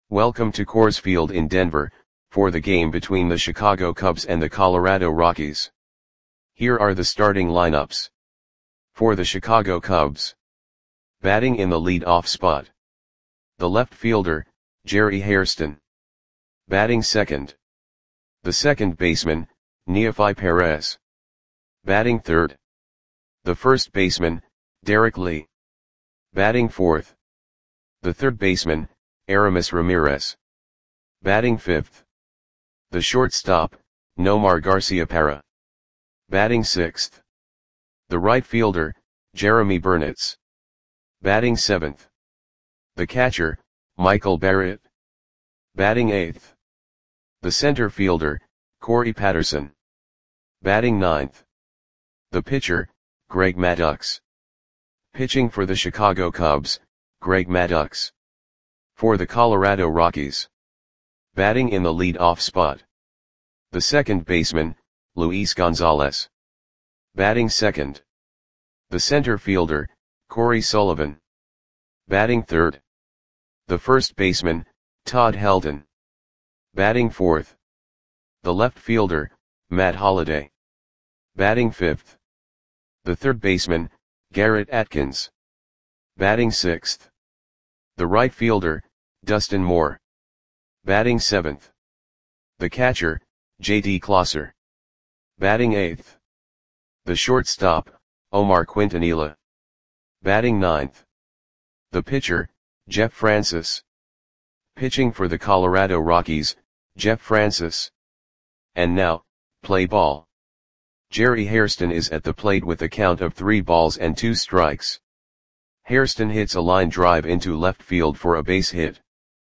Welcome to Coors Field in Denver, for the game between the Chicago Cubs and the Colorado Rockies. Here are the starting lineups. For the Chicago Cubs. Batting in the lead-off spot. The left fielder, Jerry Hairston. Batting second. The second baseman, Nefi Perez. Batting third. The first baseman, Derek Lee. Batting fourth. The third baseman, Aramis Ramirez. Batting fifth. The shortstop, Nomar Garciaparra. Batting sixth. The right fielder, Jeremy Burnitz. Batting seventh. The catcher, Michael Barrett. Batting eighth. The center fielder, Corey Patterson. Batting ninth. The pitcher, Greg Maddux. Pitching for the Chicago Cubs, Greg Maddux. For the Colorado Rockies. Batting in the lead-off spot. The second baseman, Luis Gonzalez. Batting second. The center fielder, Corey Sullivan. Batting third. The first baseman, Todd Helton. Batting fourth. The left fielder, Matt Holliday. Batting fifth. The third baseman, Garrett Atkins. Batting sixth. The right fielder, Dustin Moore. Batting seventh. The catcher, J.D. Closser. Batting eighth. The shortstop, Omar Quintanilla. Batting ninth. The pitcher, Jeff Francis. Pitching for the Colorado Rockies, Jeff Francis. And now, play ball. Jerry Hairston is at the plate with a count of 3 balls and 2 strikes. Hairston hits a line drive into left field for a base hit.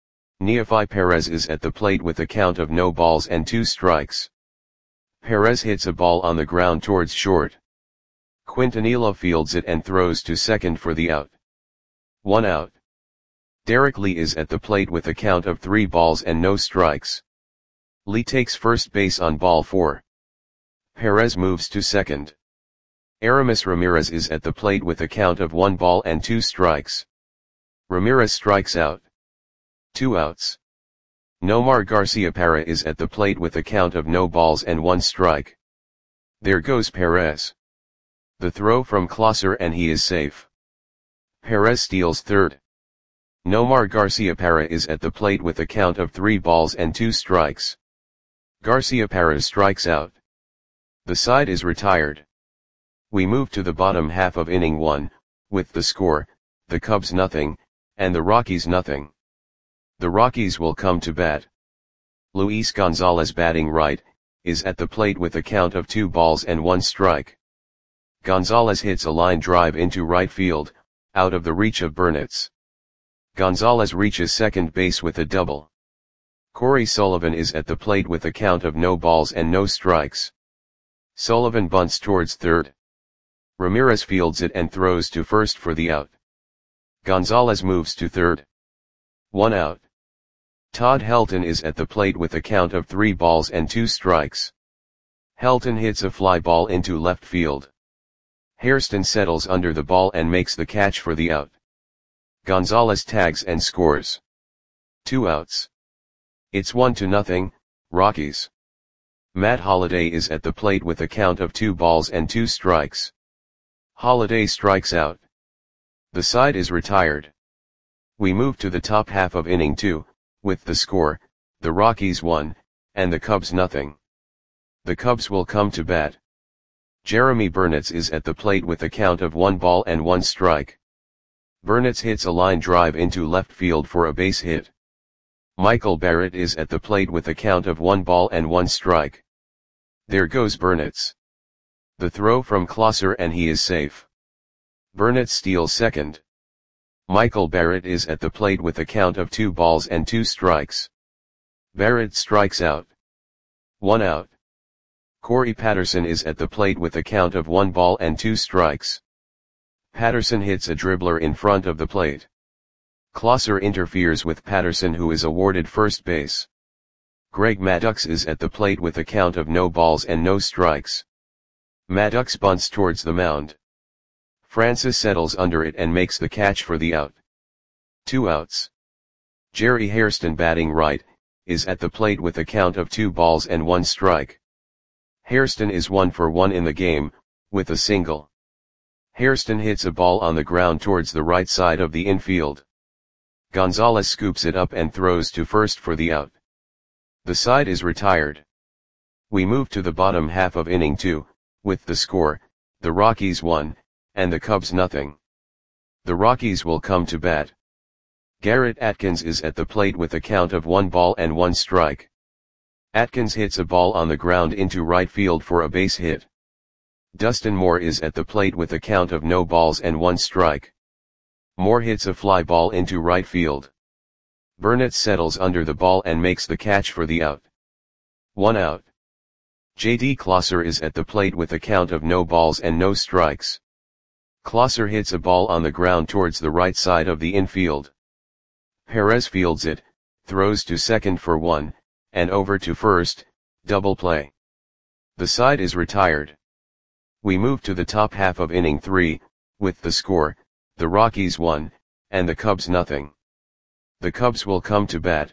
Nefi Perez is at the plate with a count of no balls and 2 strikes. Perez hits a ball on the ground towards short. Quintanilla fields it and throws to second for the out. 1 out. Derek Lee is at the plate with a count of 3 balls and no strikes. Lee takes first base on ball 4. Perez moves to second. Aramis Ramirez is at the plate with a count of 1 ball and 2 strikes. Ramirez strikes out. 2 outs. Nomar Garciaparra is at the plate with a count of no balls and 1 strike. There goes Perez. The throw from Closser and he is safe. Perez steals third. Nomar Garciaparra is at the plate with a count of 3 balls and 2 strikes. Garciaparra strikes out. The side is retired. We move to the bottom half of inning 1, with the score, the Cubs nothing, and the Rockies nothing. The Rockies will come to bat. Luis Gonzalez batting right, is at the plate with a count of 2 balls and 1 strike. Gonzalez hits a line drive into right field, out of the reach of Burnitz. Gonzalez reaches second base with a double. Corey Sullivan is at the plate with a count of no balls and no strikes. Sullivan bunts towards third. Ramirez fields it and throws to first for the out. Gonzalez moves to third. 1 out. Todd Helton is at the plate with a count of 3 balls and 2 strikes. Helton hits a fly ball into left field. Hairston settles under the ball and makes the catch for the out. Gonzalez tags and scores. 2 outs. It's 1-0, Rockies. Matt Holliday is at the plate with a count of 2 balls and 2 strikes. Holliday strikes out. The side is retired. We move to the top half of inning 2, with the score, the Rockies 1, and the Cubs nothing. The Cubs will come to bat. Jeremy Burnitz is at the plate with a count of 1 ball and 1 strike. Burnitz hits a line drive into left field for a base hit. Michael Barrett is at the plate with a count of 1 ball and 1 strike. There goes Burnitz. The throw from Closser and he is safe. Burnitz steals second. Michael Barrett is at the plate with a count of 2 balls and 2 strikes. Barrett strikes out. 1 out. Corey Patterson is at the plate with a count of 1 ball and 2 strikes. Patterson hits a dribbler in front of the plate. Closser interferes with Patterson, who is awarded first base. Greg Maddux is at the plate with a count of no balls and no strikes. Maddux bunts towards the mound. Francis settles under it and makes the catch for the out. 2 outs. Jerry Hairston batting right, is at the plate with a count of 2 balls and 1 strike. Hairston is 1 for 1 in the game, with a single. Hairston hits a ball on the ground towards the right side of the infield. Gonzalez scoops it up and throws to first for the out. The side is retired. We move to the bottom half of inning 2, with the score, the Rockies 1, and the Cubs nothing. The Rockies will come to bat. Garrett Atkins is at the plate with a count of 1 ball and 1 strike. Atkins hits a ball on the ground into right field for a base hit. Dustin Moore is at the plate with a count of no balls and 1 strike. Moore hits a fly ball into right field. Burnett settles under the ball and makes the catch for the out. 1 out. J.D. Klosser is at the plate with a count of no balls and no strikes. Klosser hits a ball on the ground towards the right side of the infield. Perez fields it, throws to second for 1, and over to first, double play. The side is retired. We move to the top half of inning 3, with the score, the Rockies 1, and the Cubs nothing. The Cubs will come to bat.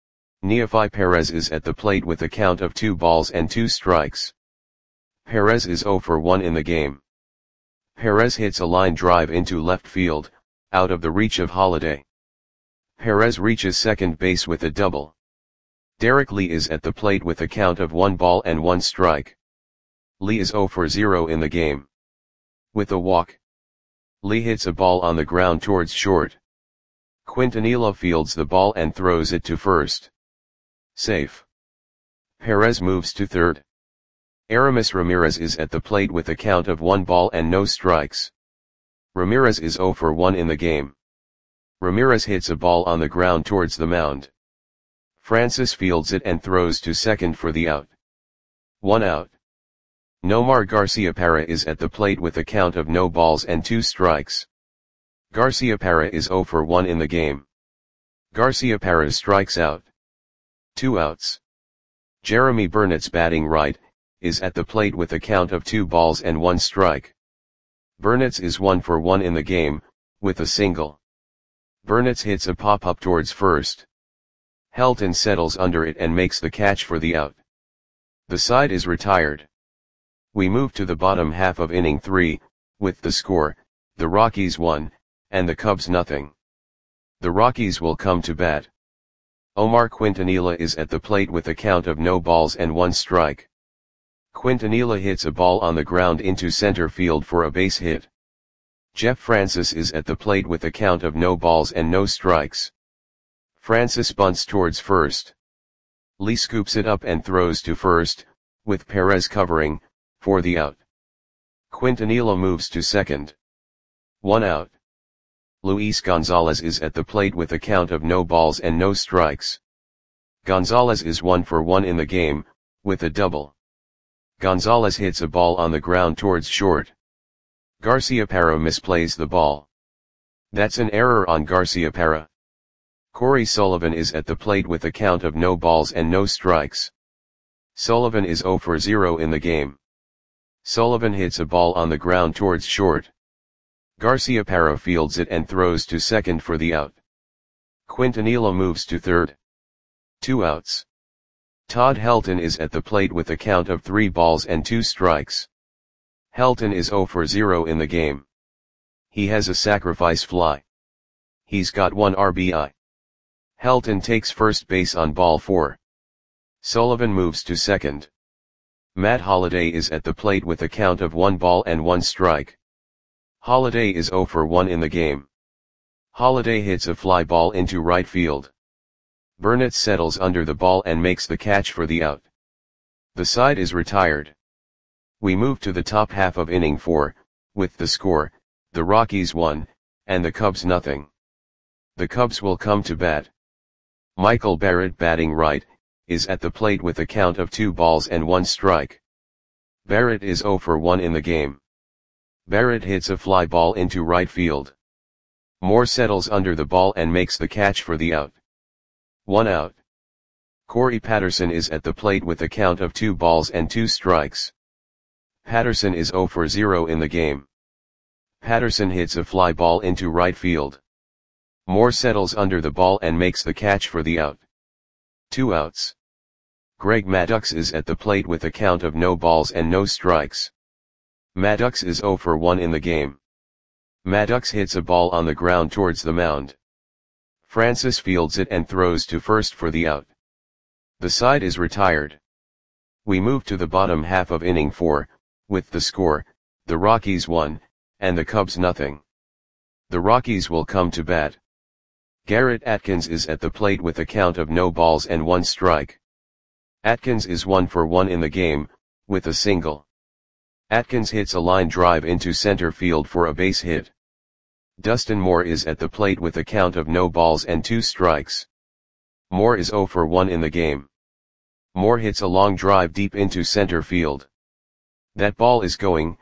Neefi Perez is at the plate with a count of 2 balls and 2 strikes. Perez is 0 for 1 in the game. Perez hits a line drive into left field, out of the reach of Holliday. Perez reaches second base with a double. Derek Lee is at the plate with a count of 1 ball and 1 strike. Lee is 0 for 0 in the game. With a walk. Lee hits a ball on the ground towards short. Quintanilla fields the ball and throws it to first. Safe. Perez moves to third. Aramis Ramirez is at the plate with a count of 1 ball and no strikes. Ramirez is 0 for 1 in the game. Ramirez hits a ball on the ground towards the mound. Francis fields it and throws to second for the out. 1 out. Nomar Garciaparra is at the plate with a count of no balls and 2 strikes. Garciaparra is 0 for 1 in the game. Garciaparra strikes out. 2 outs. Jeremy Burnett's batting right, is at the plate with a count of 2 balls and 1 strike. Burnett's is 1 for 1 in the game, with a single. Burnett's hits a pop-up towards first. Helton settles under it and makes the catch for the out. The side is retired. We move to the bottom half of inning 3, with the score, the Rockies 1, and the Cubs nothing. The Rockies will come to bat. Omar Quintanilla is at the plate with a count of no balls and 1 strike. Quintanilla hits a ball on the ground into center field for a base hit. Jeff Francis is at the plate with a count of no balls and no strikes. Francis bunts towards first. Lee scoops it up and throws to first, with Perez covering, for the out. Quintanilla moves to second. 1 out. Luis Gonzalez is at the plate with a count of no balls and no strikes. Gonzalez is 1 for 1 in the game, with a double. Gonzalez hits a ball on the ground towards short. Garciaparra misplays the ball. That's an error on Garciaparra. Corey Sullivan is at the plate with a count of no balls and no strikes. Sullivan is 0 for 0 in the game. Sullivan hits a ball on the ground towards short. Garciaparra fields it and throws to second for the out. Quintanilla moves to third. 2 outs. Todd Helton is at the plate with a count of 3 balls and 2 strikes. Helton is 0 for 0 in the game. He has a sacrifice fly. He's got 1 RBI. Helton takes first base on ball 4. Sullivan moves to second. Matt Holliday is at the plate with a count of 1 ball and 1 strike. Holliday is 0 for 1 in the game. Holliday hits a fly ball into right field. Burnett settles under the ball and makes the catch for the out. The side is retired. We move to the top half of inning 4, with the score, the Rockies 1, and the Cubs nothing. The Cubs will come to bat. Michael Barrett batting right, is at the plate with a count of 2 balls and 1 strike. Barrett is 0 for 1 in the game. Barrett hits a fly ball into right field. Moore settles under the ball and makes the catch for the out. 1 out. Corey Patterson is at the plate with a count of 2 balls and 2 strikes. Patterson is 0 for 0 in the game. Patterson hits a fly ball into right field. Moore settles under the ball and makes the catch for the out. 2 outs. Greg Maddux is at the plate with a count of no balls and no strikes. Maddux is 0 for 1 in the game. Maddux hits a ball on the ground towards the mound. Francis fields it and throws to first for the out. The side is retired. We move to the bottom half of inning 4, with the score, the Rockies 1, and the Cubs nothing. The Rockies will come to bat. Garrett Atkins is at the plate with a count of no balls and 1 strike. Atkins is 1 for 1 in the game, with a single. Atkins hits a line drive into center field for a base hit. Dustin Moore is at the plate with a count of no balls and 2 strikes. Moore is 0 for 1 in the game. Moore hits a long drive deep into center field. That ball is going,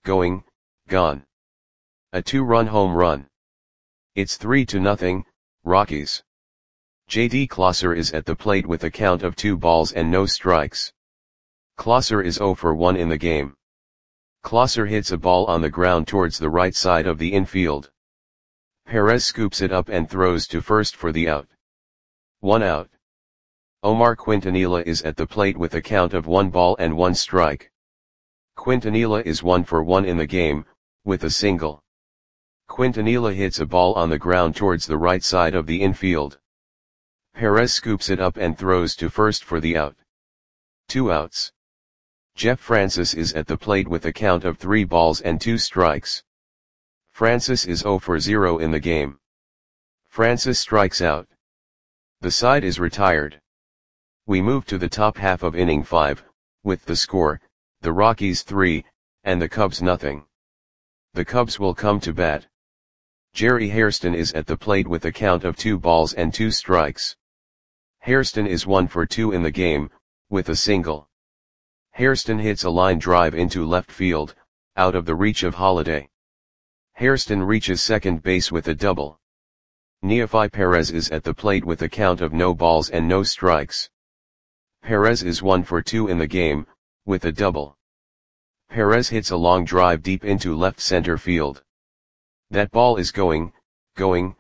gone. A 2-run home run. It's 3-0, Rockies. J.D. Klosser is at the plate with a count of 2 balls and no strikes. Klosser is 0 for 1 in the game. Klosser hits a ball on the ground towards the right side of the infield. Perez scoops it up and throws to first for the out. 1 out. Omar Quintanilla is at the plate with a count of 1 ball and 1 strike. Quintanilla is 1 for 1 in the game, with a single. Quintanilla hits a ball on the ground towards the right side of the infield. Perez scoops it up and throws to first for the out. 2 outs. Jeff Francis is at the plate with a count of 3 balls and 2 strikes. Francis is 0 for 0 in the game. Francis strikes out. The side is retired. We move to the top half of inning 5, with the score, the Rockies 3, and the Cubs nothing. The Cubs will come to bat. Jerry Hairston is at the plate with a count of 2 balls and 2 strikes. Hairston is 1 for 2 in the game, with a single. Hairston hits a line drive into left field, out of the reach of Holliday. Hairston reaches second base with a double. Neefi Perez is at the plate with a count of no balls and no strikes. Perez is 1 for 2 in the game, with a double. Perez hits a long drive deep into left center field. That ball is going, gone.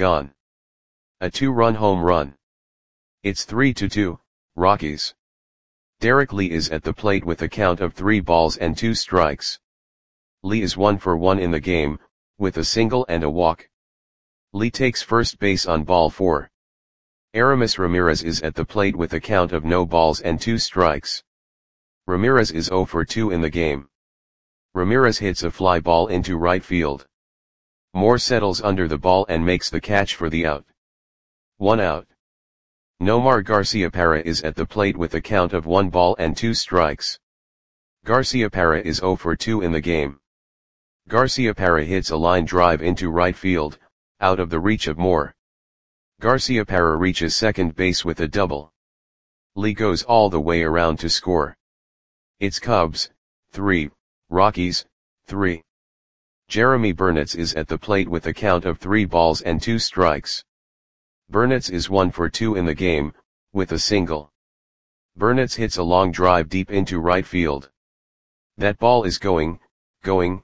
A 2-run home run. It's 3-2, Rockies. Derek Lee is at the plate with a count of 3 balls and 2 strikes. Lee is 1 for 1 in the game, with a single and a walk. Lee takes first base on ball 4. Aramis Ramirez is at the plate with a count of no balls and 2 strikes. Ramirez is 0 for 2 in the game. Ramirez hits a fly ball into right field. Moore settles under the ball and makes the catch for the out. 1 out. Nomar Garciaparra is at the plate with a count of 1 ball and 2 strikes. Garciaparra is 0 for 2 in the game. Garciaparra hits a line drive into right field, out of the reach of Moore. Garciaparra reaches second base with a double. Lee goes all the way around to score. It's Cubs, 3, Rockies, 3. Jeremy Burnitz is at the plate with a count of 3 balls and 2 strikes. Burnitz is 1 for 2 in the game, with a single. Burnitz hits a long drive deep into right field. That ball is going, gone.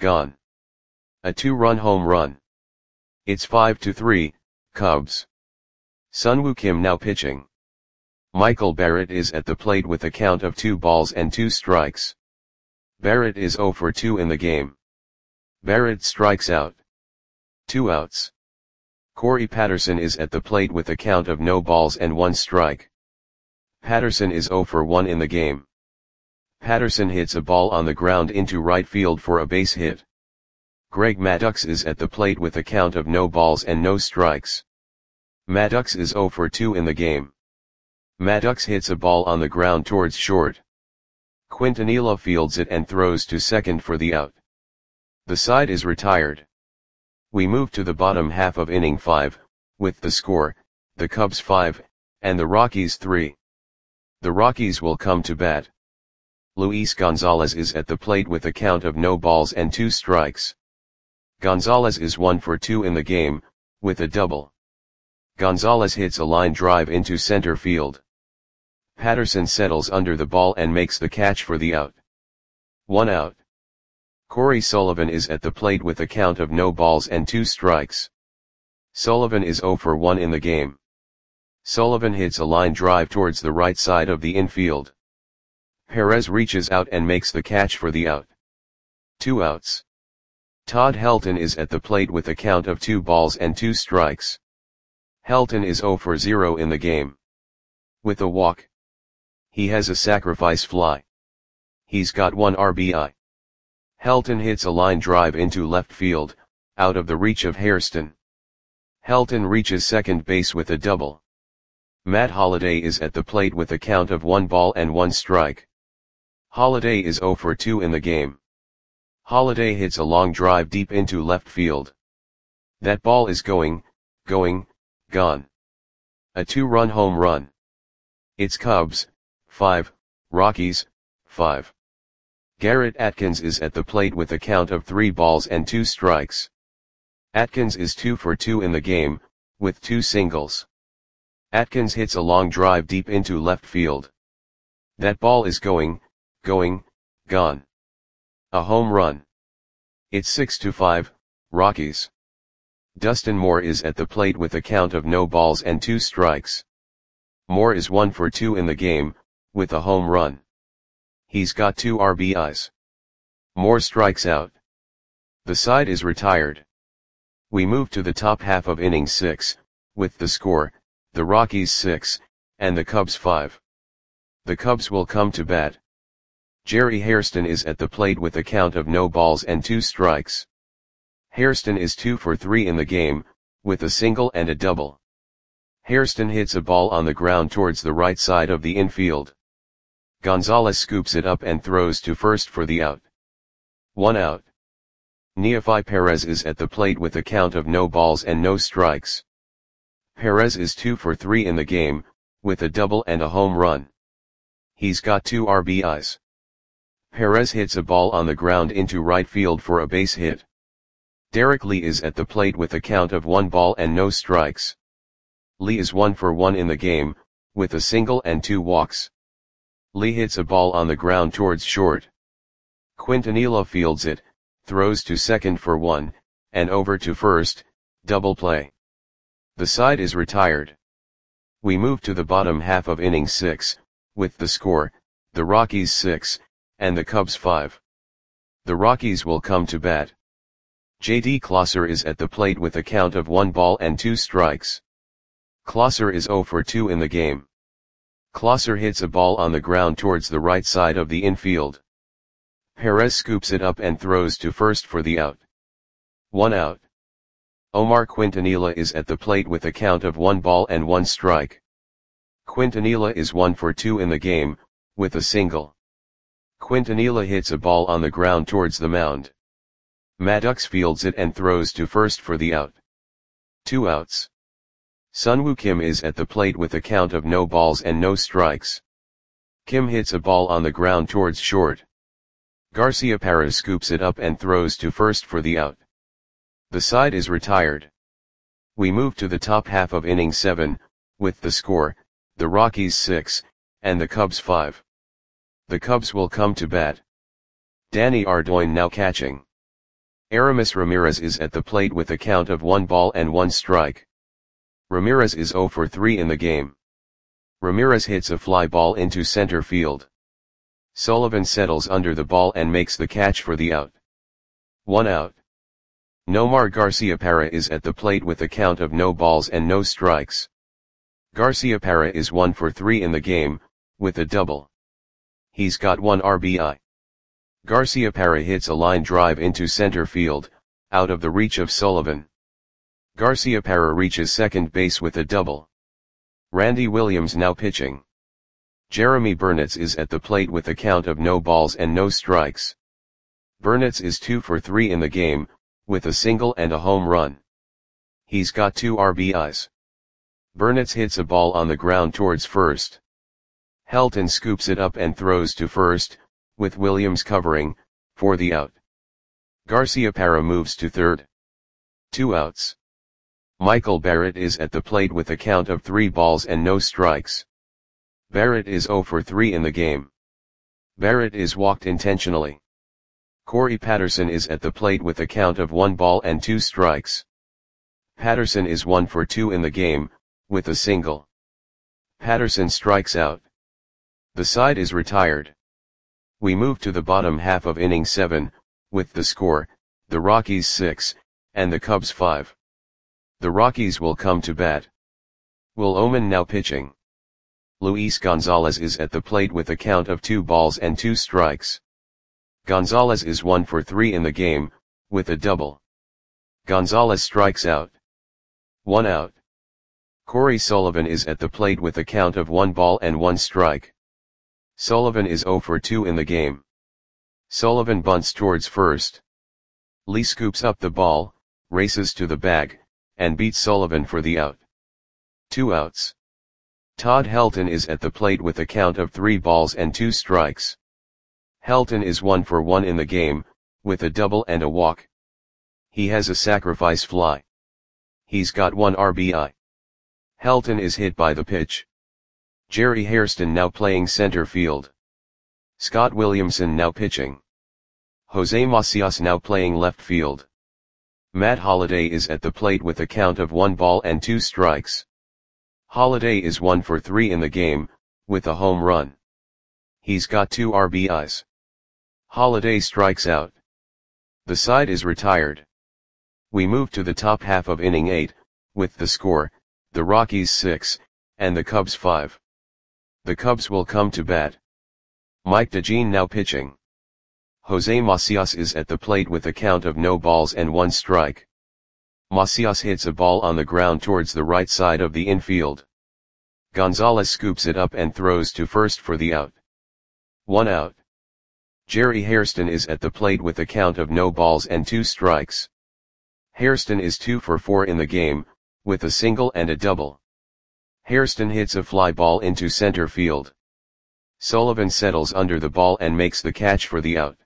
A 2-run home run. It's 5-3, Cubs. Sunwoo Kim now pitching. Michael Barrett is at the plate with a count of 2 balls and 2 strikes. Barrett is 0 for 2 in the game. Barrett strikes out. 2 outs. Corey Patterson is at the plate with a count of no balls and 1 strike. Patterson is 0 for 1 in the game. Patterson hits a ball on the ground into right field for a base hit. Greg Maddux is at the plate with a count of no balls and no strikes. Maddux is 0 for 2 in the game. Maddux hits a ball on the ground towards short. Quintanilla fields it and throws to second for the out. The side is retired. We move to the bottom half of inning 5, with the score, the Cubs 5, and the Rockies 3. The Rockies will come to bat. Luis Gonzalez is at the plate with a count of no balls and 2 strikes. Gonzalez is 1 for 2 in the game, with a double. Gonzalez hits a line drive into center field. Patterson settles under the ball and makes the catch for the out. 1 out. Corey Sullivan is at the plate with a count of no balls and 2 strikes. Sullivan is 0 for 1 in the game. Sullivan hits a line drive towards the right side of the infield. Perez reaches out and makes the catch for the out. 2 outs. Todd Helton is at the plate with a count of 2 balls and 2 strikes. Helton is 0 for 0 in the game. With a walk. He has a sacrifice fly. He's got 1 RBI. Helton hits a line drive into left field, out of the reach of Hairston. Helton reaches second base with a double. Matt Holliday is at the plate with a count of 1 ball and 1 strike. Holliday is 0 for 2 in the game. Holliday hits a long drive deep into left field. That ball is gone. A 2-run home run. It's Cubs, 5, Rockies, 5. Garrett Atkins is at the plate with a count of 3 balls and 2 strikes. Atkins is 2 for 2 in the game, with 2 singles. Atkins hits a long drive deep into left field. That ball is gone. A home run. It's 6-5, Rockies. Dustin Moore is at the plate with a count of no balls and 2 strikes. Moore is 1 for 2 in the game, with a home run. He's got 2 RBIs. Moore strikes out. The side is retired. We move to the top half of inning 6, with the score, the Rockies 6, and the Cubs 5. The Cubs will come to bat. Jerry Hairston is at the plate with a count of no balls and 2 strikes. Hairston is 2 for 3 in the game, with a single and a double. Hairston hits a ball on the ground towards the right side of the infield. Gonzalez scoops it up and throws to first for the out. 1 out. Neofi Perez is at the plate with a count of no balls and no strikes. Perez is 2 for 3 in the game, with a double and a home run. He's got 2 RBIs. Perez hits a ball on the ground into right field for a base hit. Derek Lee is at the plate with a count of 1 ball and no strikes. Lee is 1 for 1 in the game, with a single and 2 walks. Lee hits a ball on the ground towards short. Quintanilla fields it, throws to second for 1, and over to first, double play. The side is retired. We move to the bottom half of inning 6, with the score, the Rockies 6, and the Cubs 5. The Rockies will come to bat. J.D. Klosser is at the plate with a count of 1 ball and 2 strikes. Klosser is 0 for 2 in the game. Klosser hits a ball on the ground towards the right side of the infield. Perez scoops it up and throws to first for the out. 1 out. Omar Quintanilla is at the plate with a count of 1 ball and 1 strike. Quintanilla is 1 for 2 in the game, with a single. Quintanilla hits a ball on the ground towards the mound. Maddox fields it and throws to first for the out. 2 outs. Sunwoo Kim is at the plate with a count of no balls and no strikes. Kim hits a ball on the ground towards short. Garciaparra scoops it up and throws to first for the out. The side is retired. We move to the top half of inning 7, with the score, the Rockies 6, and the Cubs 5. The Cubs will come to bat. Danny Ardoin now catching. Aramis Ramirez is at the plate with a count of 1 ball and 1 strike. Ramirez is 0 for 3 in the game. Ramirez hits a fly ball into center field. Sullivan settles under the ball and makes the catch for the out. 1 out. Nomar Garciaparra is at the plate with a count of no balls and no strikes. Garciaparra is 1 for 3 in the game, with a double. He's got 1 RBI. Garciaparra hits a line drive into center field, out of the reach of Sullivan. Garciaparra reaches second base with a double. Randy Williams now pitching. Jeremy Burnitz is at the plate with a count of no balls and no strikes. Burnitz is 2 for 3 in the game, with a single and a home run. He's got 2 RBIs. Burnitz hits a ball on the ground towards first. Helton scoops it up and throws to first, with Williams covering, for the out. Garciaparra moves to third. 2 outs. Michael Barrett is at the plate with a count of 3 balls and no strikes. Barrett is 0 for 3 in the game. Barrett is walked intentionally. Corey Patterson is at the plate with a count of 1 ball and 2 strikes. Patterson is 1 for 2 in the game, with a single. Patterson strikes out. The side is retired. We move to the bottom half of inning 7, with the score, the Rockies 6, and the Cubs 5. The Rockies will come to bat. Will Oman now pitching. Luis Gonzalez is at the plate with a count of 2 balls and 2 strikes. Gonzalez is 1 for 3 in the game, with a double. Gonzalez strikes out. 1 out. Corey Sullivan is at the plate with a count of 1 ball and 1 strike. Sullivan is 0 for 2 in the game. Sullivan bunts towards first. Lee scoops up the ball, races to the bag, and beats Sullivan for the out. 2 outs. Todd Helton is at the plate with a count of 3 balls and 2 strikes. Helton is 1 for 1 in the game, with a double and a walk. He has a sacrifice fly. He's got 1 RBI. Helton is hit by the pitch. Jerry Hairston now playing center field. Scott Williamson now pitching. Jose Macias now playing left field. Matt Holliday is at the plate with a count of 1 ball and 2 strikes. Holliday is 1 for 3 in the game, with a home run. He's got 2 RBIs. Holliday strikes out. The side is retired. We move to the top half of inning 8, with the score, the Rockies 6, and the Cubs 5. The Cubs will come to bat. Mike DeJean now pitching. Jose Macias is at the plate with a count of no balls and 1 strike. Macias hits a ball on the ground towards the right side of the infield. Gonzalez scoops it up and throws to first for the out. 1 out. Jerry Hairston is at the plate with a count of no balls and 2 strikes. Hairston is 2 for 4 in the game, with a single and a double. Hairston hits a fly ball into center field. Sullivan settles under the ball and makes the catch for the out.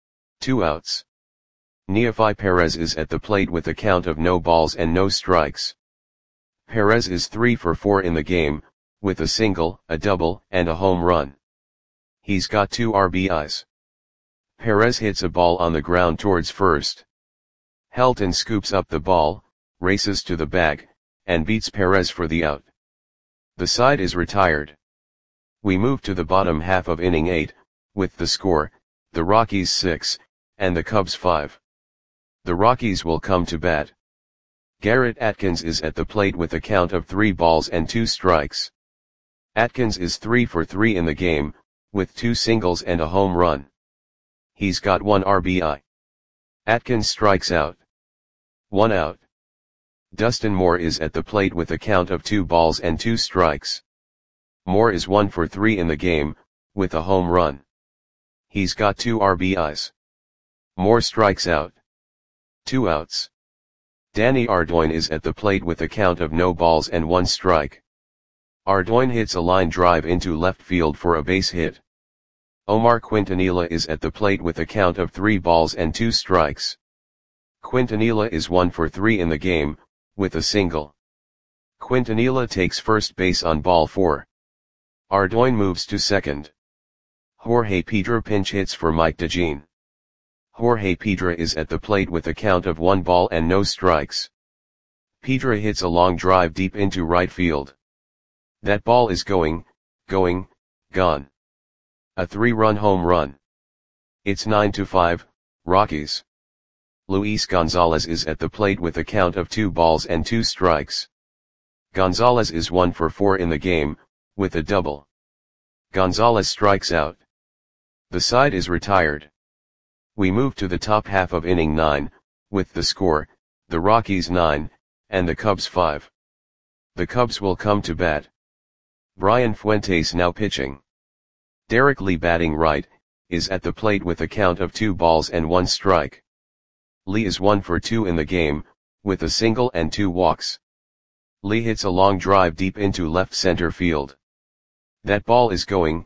2 outs. Neefi Perez is at the plate with a count of no balls and no strikes. Perez is 3 for 4 in the game, with a single, a double, and a home run. He's got 2 RBIs. Perez hits a ball on the ground towards first. Helton scoops up the ball, races to the bag, and beats Perez for the out. The side is retired. We move to the bottom half of inning 8, with the score, the Rockies 6, and the Cubs 5. The Rockies will come to bat. Garrett Atkins is at the plate with a count of 3 balls and 2 strikes. Atkins is 3 for 3 in the game, with 2 singles and a home run. He's got 1 RBI. Atkins strikes out. 1 out. Dustin Moore is at the plate with a count of 2 balls and 2 strikes. Moore is 1 for 3 in the game, with a home run. He's got 2 RBIs. Moore strikes out. 2 outs. Danny Ardoin is at the plate with a count of no balls and 1 strike. Ardoin hits a line drive into left field for a base hit. Omar Quintanilla is at the plate with a count of 3 balls and 2 strikes. Quintanilla is 1 for 3 in the game, with a single. Quintanilla takes first base on ball 4. Ardoin moves to second. Jorge Pedra pinch hits for Mike DeJean. Jorge Pedra is at the plate with a count of 1 ball and no strikes. Pedra hits a long drive deep into right field. That ball is going, gone. A 3-run home run. It's 9-5, Rockies. Luis Gonzalez is at the plate with a count of 2 balls and 2 strikes. Gonzalez is 1 for 4 in the game, with a double. Gonzalez strikes out. The side is retired. We move to the top half of inning 9, with the score, the Rockies 9, and the Cubs 5. The Cubs will come to bat. Brian Fuentes now pitching. Derek Lee batting right, is at the plate with a count of 2 balls and 1 strike. Lee is 1 for 2 in the game, with a single and 2 walks. Lee hits a long drive deep into left center field. That ball is going,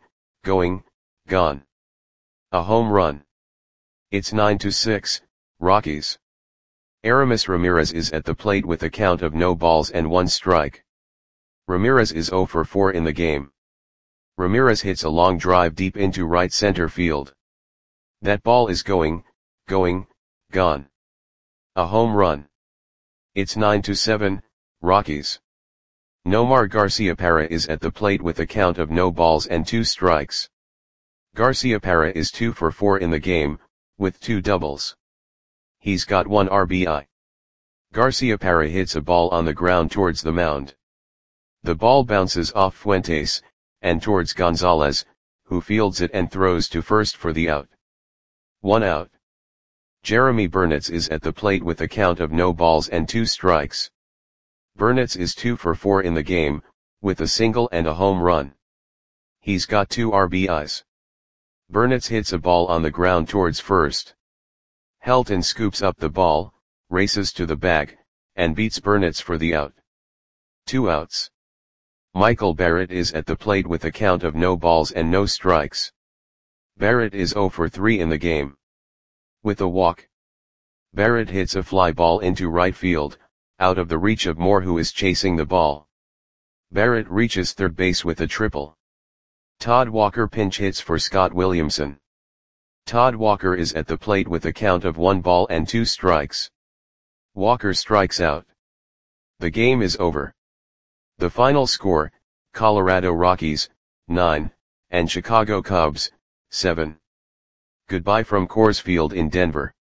gone. A home run. It's 9-6, Rockies. Aramis Ramirez is at the plate with a count of no balls and 1 strike. Ramirez is 0 for 4 in the game. Ramirez hits a long drive deep into right center field. That ball is going, gone. A home run. It's 9-7, Rockies. Nomar Garciaparra is at the plate with a count of no balls and 2 strikes. Garciaparra is 2 for 4 in the game, with 2 doubles. He's got 1 RBI. Garciaparra hits a ball on the ground towards the mound. The ball bounces off Fuentes, and towards Gonzalez, who fields it and throws to first for the out. 1 out. Jeremy Burnitz is at the plate with a count of no balls and 2 strikes. Burnitz is 2 for 4 in the game, with a single and a home run. He's got 2 RBIs. Burnitz hits a ball on the ground towards first. Helton scoops up the ball, races to the bag, and beats Burnitz for the out. 2 outs. Michael Barrett is at the plate with a count of no balls and no strikes. Barrett is 0 for 3 in the game. With a walk. Barrett hits a fly ball into right field, out of the reach of Moore, who is chasing the ball. Barrett reaches third base with a triple. Todd Walker pinch hits for Scott Williamson. Todd Walker is at the plate with a count of 1 ball and 2 strikes. Walker strikes out. The game is over. The final score, Colorado Rockies, 9, and Chicago Cubs, 7. Goodbye from Coors Field in Denver.